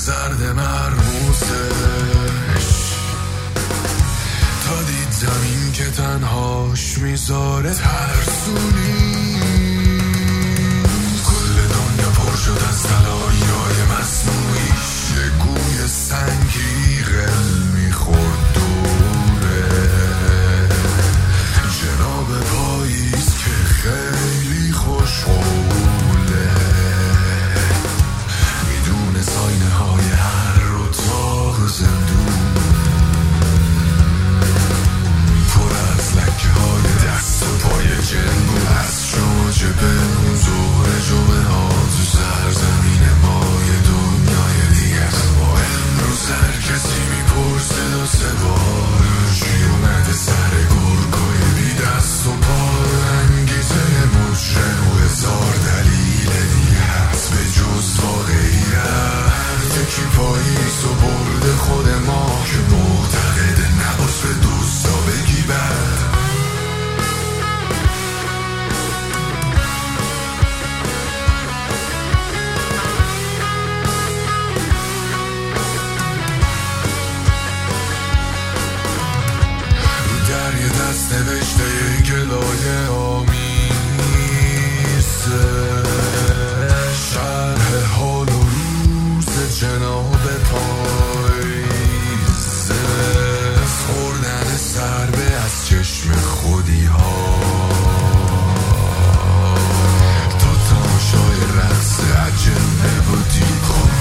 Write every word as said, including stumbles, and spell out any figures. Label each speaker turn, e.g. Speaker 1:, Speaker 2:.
Speaker 1: زرد مرموزش، تا دید زمین که تنهاش میذاره ترسونی. کل دنیا پر شد از طلایی‌های مصنوعیش، یه گوی سنگی غل میخورد دوره. جناب پاییز که خیلی خوشحاله، میدونه ساینه های هر اتاق زندون پر از لکه های دست و پای جنگو. از شما چه بهمون ظهر جمعه ها تو سرزمین مای دنیای دیگه. با امروز هر کسی میپرسه دو سه بار چی اومده سر گرگای بی دست و پا. انگیزه مجرم و هزار دلیل دیگه هست به جز واقعیت. یکی پاییز و برده خود ما که معتقده نباز به دوستا بگی بد. در یه دست نوشته یه گلایه آمیزه، شرح حال و روز جناب پاییزه. خوردن سربه از چشم خودی ها تا تماشای رقص اجنه و دیکور.